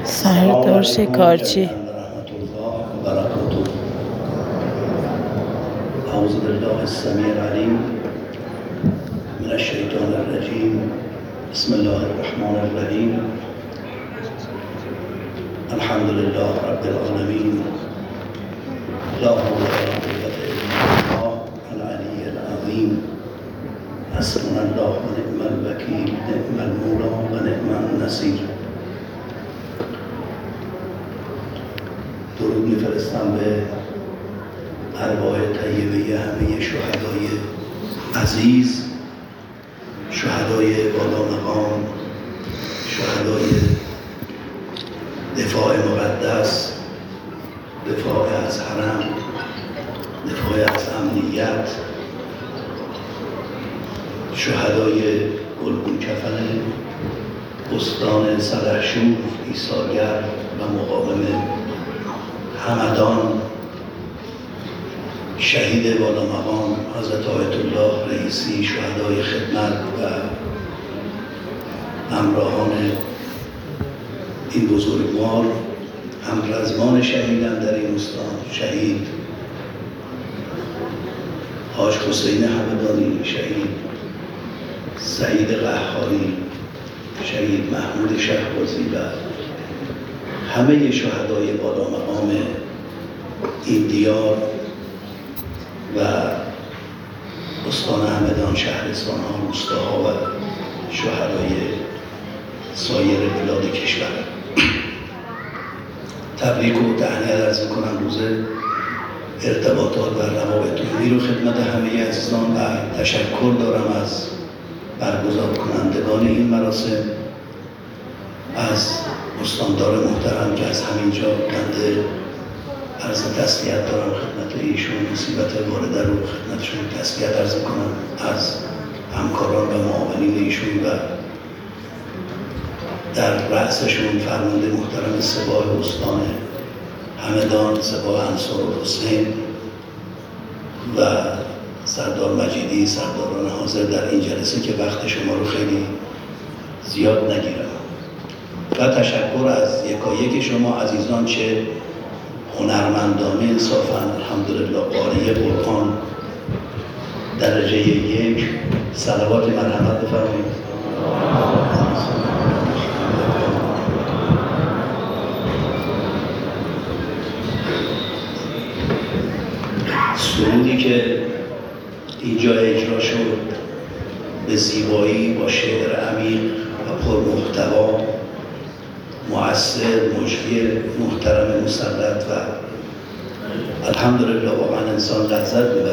سردار شکارچی. اعوذ بالله السمیع العلیم من الشیطان الرجیم. بسم الله الرحمن الرحیم. الحمد لله رب العالمین. لا حول ولا قوة الا بالله العلی العظیم. حسبنا الله و نعم الوکیل، نعم المولا و نعم النصیر. درود می‌فرستم به ارواح طیبه همه شهدای عزیز، شهدای بالا مقام، شهدای دفاع مقدس، دفاع از حرم، دفاع از امنیت، شهدای گلگون کفن استان سلحشور، ایثارگر و مقاوم همدان، شهید بالا مقام حضرت آیت الله رئیسی، شهدای خدمت و همراهان این بزرگوار، همرزمان شهیدان در این استان، شهید حاج حسین همدانی، شهید سعید قحاری، شهید محمود شهبازی و همه شهدای بالا مقام این دیار و استان همدان، شهرستان‌ها، روستاها و شهدای سایر بلاد کشور. تبریک و تهنیت عرض می‌کنم روز ارتباطات و روابط عمومی رو خدمت همه عزیزان و تشکر دارم از برگزار کنندگان این مراسم، از استاندار محترم که از همینجا بنده عرض تسلیت دارم خدمت ایشون، مصیبت وارده رو خدمتشون تسلیت عرض کنم، از همکاران و معاونین ایشون و در رأسشون فرمانده محترم سپاه استان همدان، سپاه انصارالحسین و سردار مجیدی، سرداران حاضر در این جلسه که وقت شما رو خیلی زیاد نگیرم، و تشکر از یکایک شما عزیزان، چه هنرمندانه انصافاً الحمدلله قاری قرآن درجه 1 صلوات مرحمت بفرمایید. سرودی که اینجا اجرا شد به زیبایی با شعر عمیق و پرمحتوا، مؤثر، مجری محترم مسلط و الحمدلله واقعا انسان لذت میبره.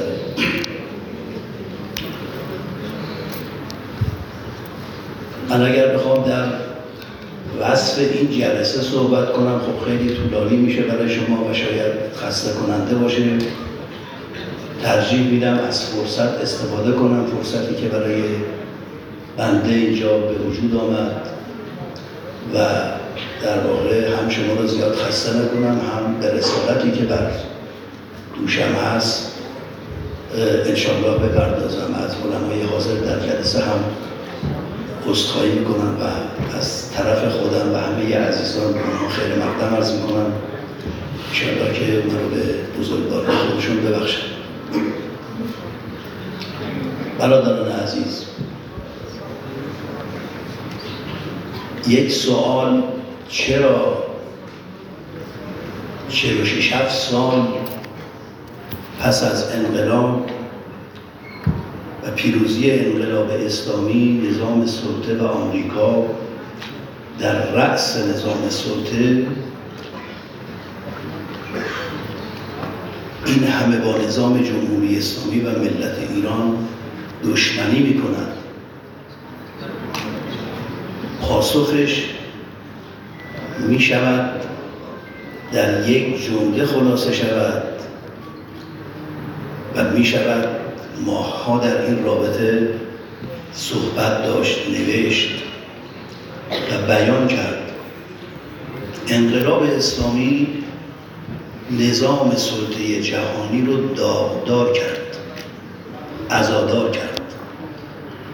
من اگر بخوام در وصف این جلسه صحبت کنم خب خیلی طولانی میشه برای شما و شاید خسته کننده باشه. ترجیح میدم از فرصت استفاده کنم، فرصتی که برای بنده اینجا به وجود آمد و در واقع هم شما رو زیاد خسته نکنم، هم به رسالتی که بر دوشم هست انشاءالله بپردازم. از علمای حاضر در جلسه هم عذرخواهی میکنم و از طرف خودم و همه عزیزان اونها خیر مقدم عرض میکنم، انشاءالله که من رو به بزرگواری خودشون ببخشن. برادران عزیز، یک سوال: چرا 46 سال پس از انقلاب و پیروزی انقلاب اسلامی نظام سلطه و آمریکا در رأس نظام سلطه این همه با نظام جمهوری اسلامی و ملت ایران دشمنی میکنند؟ پاسخش می شود در یک جمله خلاصه شود و می شود ماه‌ها در این رابطه صحبت داشت، نوشت و بیان کرد. انقلاب اسلامی نظام سلطه جهانی رو داغدار کرد، عزادار کرد.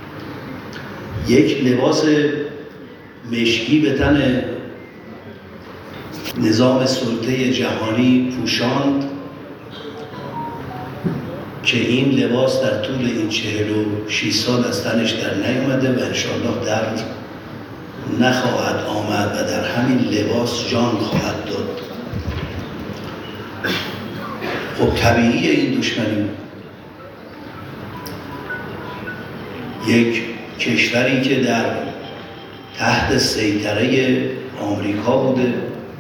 یک لباس مشکی به تن نظام سلطه جهانی پوشاند که این لباس در طول این 46 سال از تنش در نیومده و انشاءالله در نخواهد آمد و در همین لباس جان خواهد داد. خب طبیعیه این دشمنی. یک کشوری که در تحت سیطره آمریکا بوده،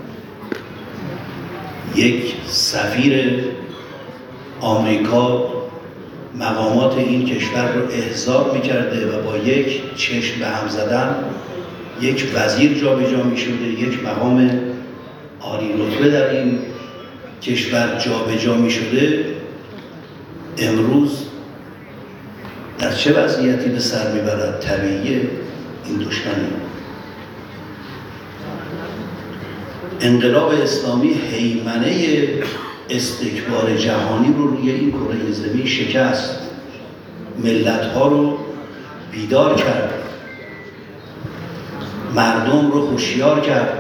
یک سفیر آمریکا مقامات این کشور رو احضار می‌کرده و با یک چشم به هم زدن یک وزیر جابجا می‌شده، یک مقام عالی رتبه در این کشور جابجا می‌شده. امروز در چه وضعیتی به سر میبرد؟ طبیعیه این دشمنی. انقلاب اسلامی هیمنه استکبار جهانی رو روی این کره زمین شکست، ملت‌ها رو بیدار کرد، مردم رو هوشیار کرد،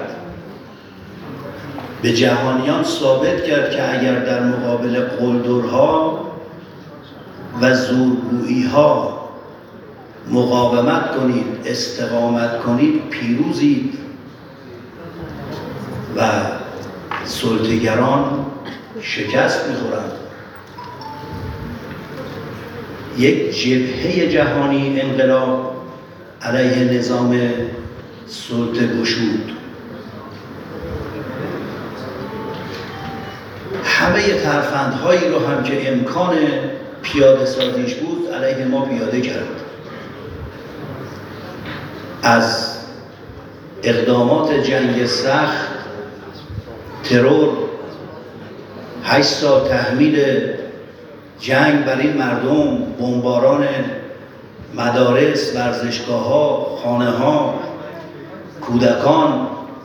به جهانیان ثابت کرد که اگر در مقابل قلدرها و زورگویی‌ها مقاومت کنید، استقامت کنید، پیروزید و سلطه‌گران شکست می‌خورند. یک جبهه جهانی انقلاب علیه نظام سلطه گشود. همه ترفندهایی رو هم که امکان پیاده سازیش بود علیه ما پیاده کرد. از اقدامات جنگ سخت، ترور، 8 سال تحمیل جنگ بر این مردم، بمباران مدارس، ورزشگاه‌ها، خانه‌ها، کودکان،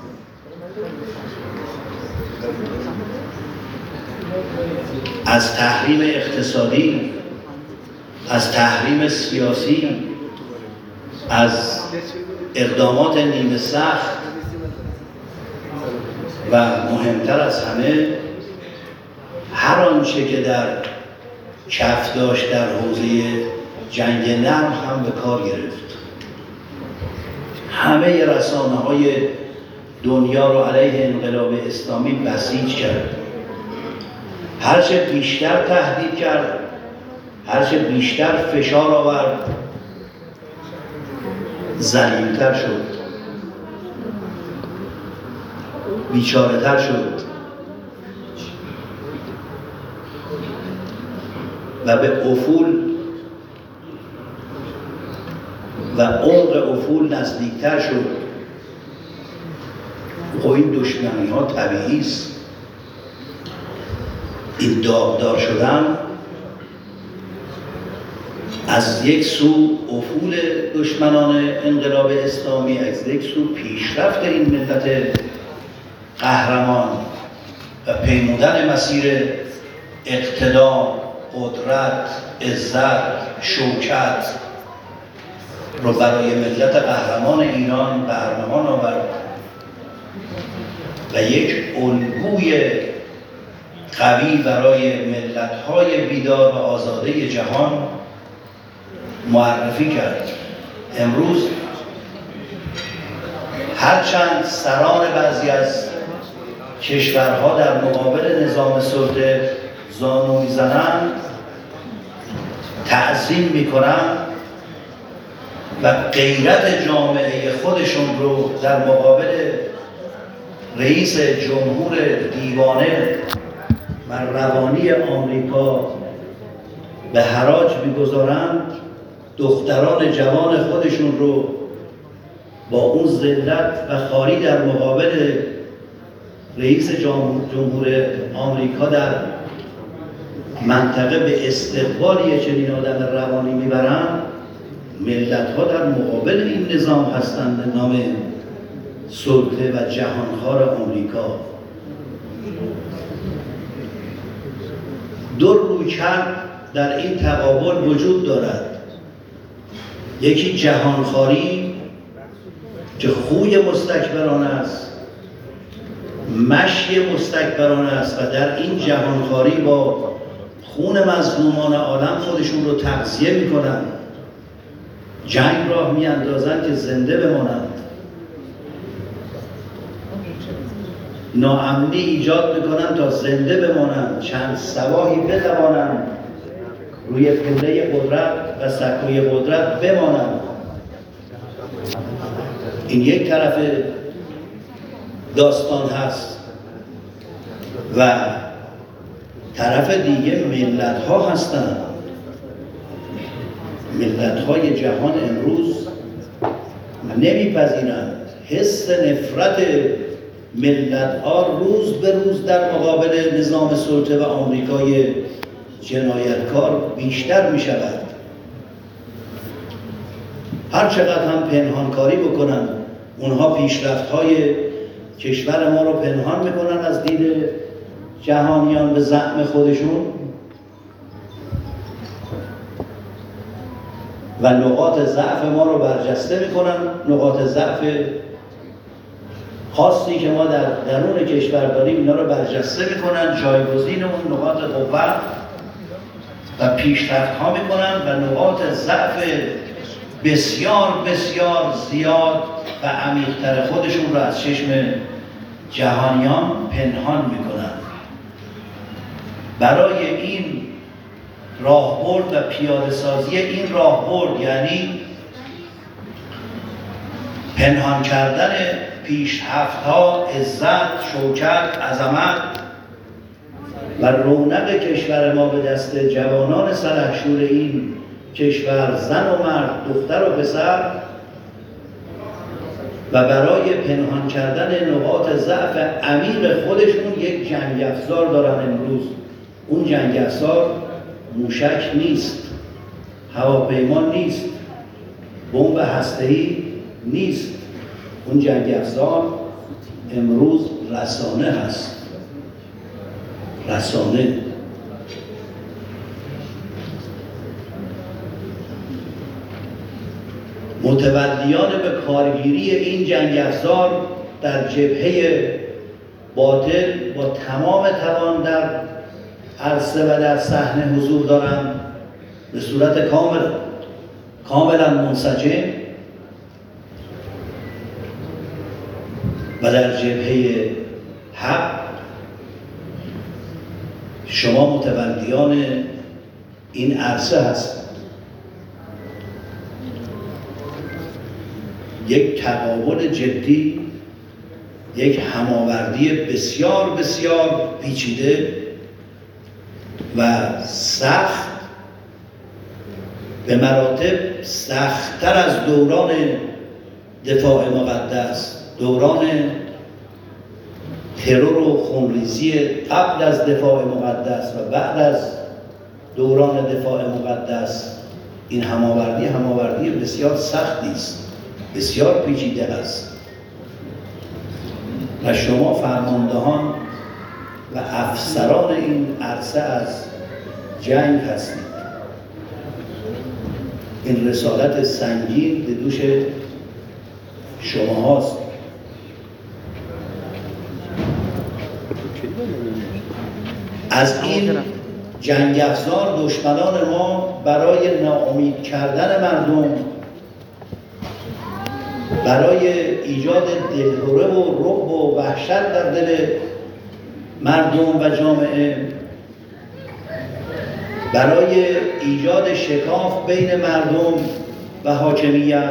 از تحریم اقتصادی، از تحریم سیاسی، از اقدامات نیمه سخت و مهمتر از همه هر آنچه که در کف داشت در حوزه جنگ نرم هم به کار گرفت. همه رسانه‌های دنیا رو علیه انقلاب اسلامی بسیج کرد. هرچه بیشتر تهدید کرد، هرچه بیشتر فشار آورد، ذلیل‌تر شد، بیچاره‌تر شد و به افول و عمق افول نزدیکتر شد. خب این دشمنی‌ها طبیعی است. این داغدار شدن از یک سو افول دشمنان انقلاب اسلامی، از یک سو پیشرفت این ملت قهرمان و پیمودن مسیر اقتدار، قدرت، عزت، شوکت رو برای ملت قهرمان ایران برنامه آورد و یک الگوی قوی برای ملت‌های بیدار و آزاده جهان معرفی کرد. امروز هرچند سران بعضی از کشورها در مقابل نظام سلطه زانو می‌زنند، تعظیم می‌کنند و غیرت جامعه خودشون رو در مقابل رئیس جمهور دیوانه و روانی آمریکا به حراج می‌گذارند، دختران جوان خودشون رو با اون ذلت و خواری در مقابل رئیس جمهور آمریکا در منطقه به استقبال یک چنین آدم روانی میبرند. ملت‌ها در مقابل این نظام هستند به نام سلطه و جهانخوار آمریکا. دو رویکرد در این تقابل وجود دارد. یکی جهانخواری که خوی مستکبرانه است، مشی مستکبرانه است و در این جهانخواری با خون مظلومان عالم خودشون رو تغذیه میکنن، جنگ راه میاندازن که زنده بمانند، ناامنی ایجاد میکنن تا زنده بمانند، چند سواحی بتوانند روی پله قدرت و سکوی قدرت بمانند. این یک طرف داستان هست و طرف دیگه ملت ها هستند. ملت های جهان امروز نمیپذیرند. حس نفرت ملت ها روز به روز در مقابل نظام سلطه و آمریکای جنایتکار بیشتر می شود. هر چقدر هم پنهانکاری بکنن، اونها پیشرفت های کشور ما رو پنهان میکنن از دید جهانیان به زعم خودشون و نقاط ضعف ما رو برجسته میکنن. نقاط ضعف خاصی که ما در درون کشور داریم اینا رو برجسته میکنن، جایگزین اون نقاط قوت و پیشرفت ها میکنن و نقاط ضعف بسیار بسیار زیاد و عمیق‌تر خودشون رو از چشم جهانیان پنهان میکنن. برای این راهبرد و پیاده‌سازی این راهبرد، یعنی پنهان کردن پیشرفت‌ها، عزت، شوکت، عظمت و رونق کشور ما به دست جوانان سلحشور این کشور، زن و مرد، دختر و پسر، و برای پنهان کردن نقاط ضعف عمیق خودشون یک جنگ افزار دارن امروز. اون جنگ افزار موشک نیست، هواپیما نیست، بمب هسته‌ای نیست. اون جنگ افزار امروز رسانه هست. رسانه. متولیان به کارگیری این جنگ افزار در جبهه باطل با تمام توان در عرصه و در صحنه حضور دارند، به صورت کاملا منسجم، و در جبهه حق شما متولیان این عرصه هست. یک تقابل جدی، یک هماوردی بسیار بسیار پیچیده و سخت، به مراتب سخت‌تر از دوران دفاع مقدس، دوران ترور و خونریزی قبل از دفاع مقدس و بعد از دوران دفاع مقدس. این هماوردی بسیار سختی است، بسیار پیچیده است و شما فرماندهان و افسران این عرصه از جنگ هستید. این رسالت سنگین به دوش شما هاست. از این جنگ افزار دشمنان ما برای ناامید کردن مردم، برای ایجاد دلهره و رعب و وحشت در دل مردم و جامعه، برای ایجاد شکاف بین مردم و حاکمیت،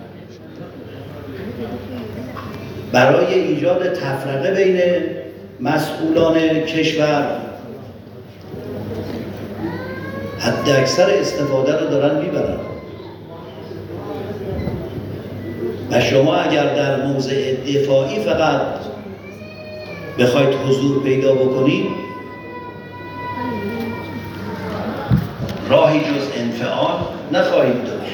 برای ایجاد تفرقه بین مسئولان کشور، حد اکثر استفاده رو دارن میبرن. و شما اگر در موضع دفاعی فقط بخواید حضور پیدا بکنید، راهی جز انفعال نخواهید داشت.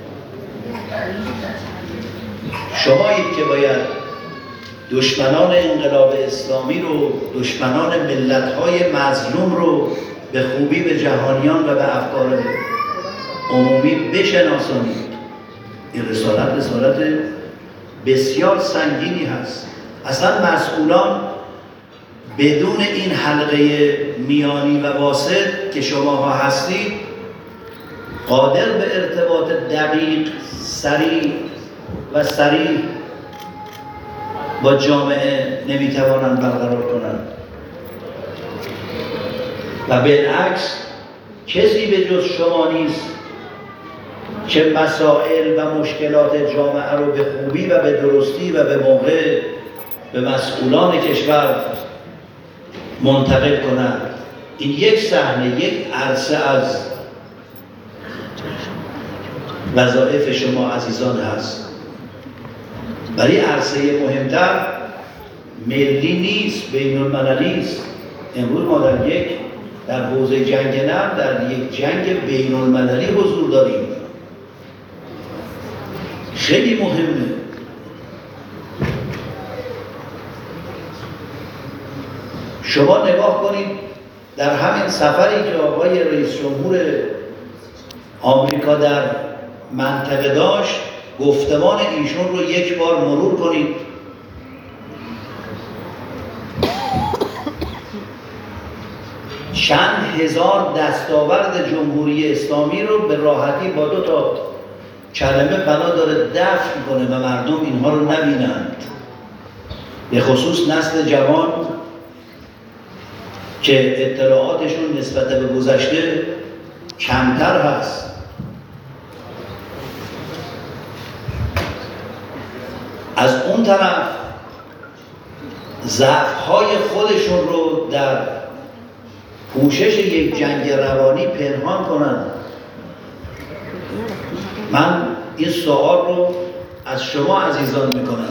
شمایید که باید دشمنان انقلاب اسلامی رو، دشمنان ملت‌های مظلوم رو به خوبی به جهانیان و به افکار عمومی بشناسانید. این رسالت بسیار سنگینی هست. اصلا مسئولان بدون این حلقه میانی و واسط که شماها هستید قادر به ارتباط دقیق، سریع و صریح با جامعه نمیتوانند برقرار کنند و بالعکس کسی به جز شما نیست که مسائل و مشکلات جامعه رو به خوبی و به درستی و به موقع به مسئولان کشور منتقل کنند. این یک صحنه، یک عرصه از وظایف شما عزیزان هست. ولی عرصه مهمتر ملی نیست، بین المللی است. امروز ما در حوزه جنگ نرم در یک جنگ بین المللی حضور داریم. خیلی مهمه. شما نگاه کنید در همین سفری که آقای رئیس جمهور آمریکا در منطقه داشت، گفتمان ایشون رو یک بار مرور کنید. چند هزار دستاورد جمهوری اسلامی رو به راحتی با 2 تا کلمه بنا داره دفن کنه و مردم اینها رو نبینند. به خصوص نسل جوان که اطلاعاتشون نسبت به گذشته کمتر هست. از اون طرف ضعف‌های خودشون رو در پوشش یک جنگ روانی پنهان کنند. من این سوال رو از شما عزیزان میکنم.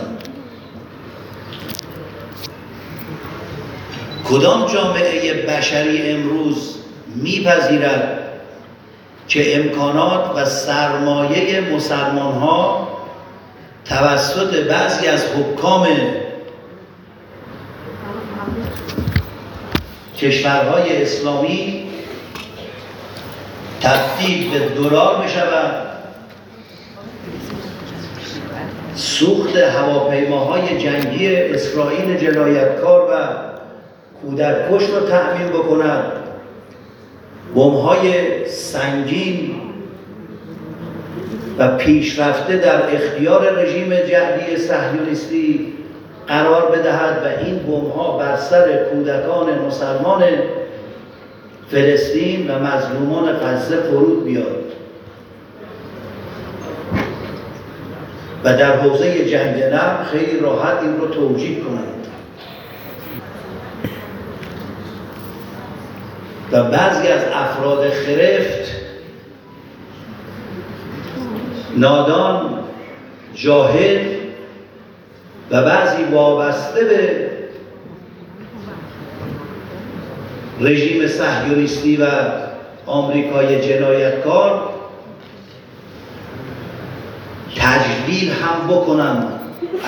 کدام جامعه بشری امروز میپذیرد که امکانات و سرمایه مسلمان‌ها توسط بعضی از حکام کشورهای اسلامی تبدیل به دلار بشود، سوخت هواپیماهای جنگی اسرائیل جنایتکار و کودککش را تأمین بکند، بمب‌های سنگین و پیشرفته در اختیار رژیم جعلی صهیونیستی قرار بدهد و این بمب‌ها بر سر کودکان مسلمان فلسطین و مظلومان غزه فرود بیاد و در حوزه جنگ نرم خیلی راحت این رو توجیه کنند و بعضی از افراد خرفت، نادان، جاهل و بعضی وابسته به رژیم صهیونیستی و آمریکای جنایتکار تجلیل هم بکنند